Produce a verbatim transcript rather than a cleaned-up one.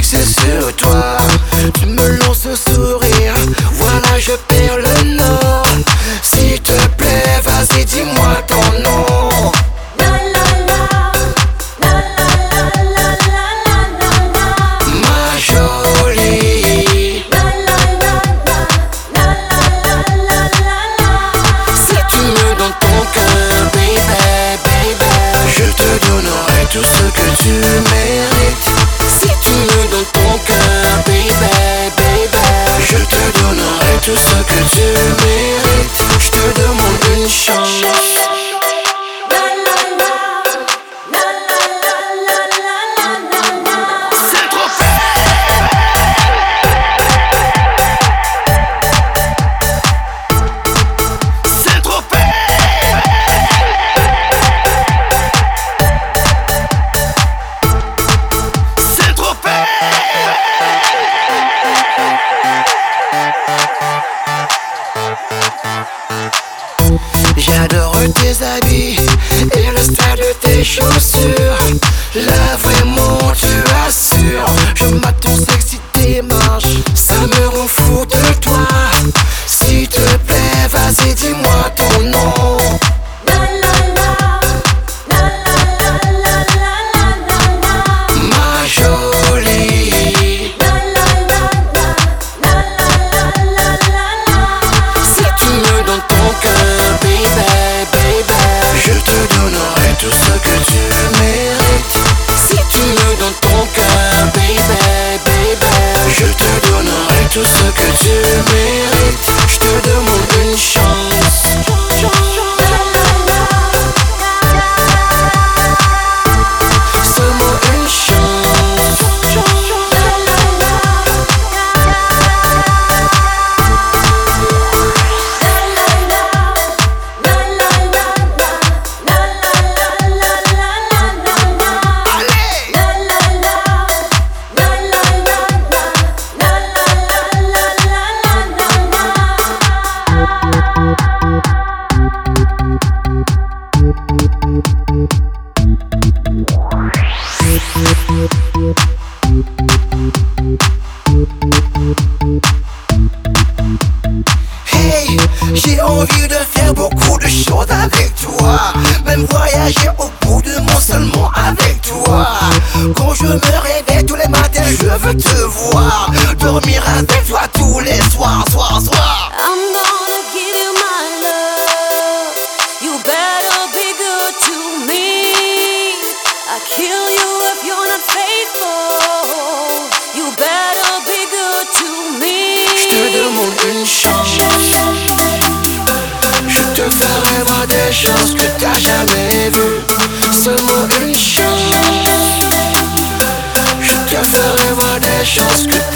fixé sur toi. Tu me lances un sourire, voilà je perds le nord. S'il te plaît, vas-y dis-moi ton nom. Ma jolie, si tu me donnes ton cœur, baby, baby, je te donnerai tout ce que tu mérites. Si tu me donnes ton cœur, baby, baby, je te donnerai tout ce que tu mérites. Je te demande une chance. J'adore tes habits et le style de tes chaussures. Là vraiment tu assures. Je mate ton sexy démarche, ça me rend fou de toi. S'il te plaît, vas-y dis-moi ton nom. Ma jolie, si tu me donnes ton cœur, je te donnerai tout ce que tu mérites. Si tu me donnes ton cœur, baby, baby, je te donnerai tout ce que tu mérites. Je te demande une chance. Seulement une chance. Hey, j'ai envie de faire beaucoup de choses avec toi. Même voyager au bout du monde seulement avec toi. Quand je me réveille tous les matins, je veux te voir. Dormir avec toi tous les soirs, soirs, soirs. I'm gonna give you my love. You better be good to me. I kill you if you're not faithful. You better be good to me. Je te demande une chance. Je te ferai voir des choses que t'as jamais vues. Seulement une chance. Je te ferai voir des choses que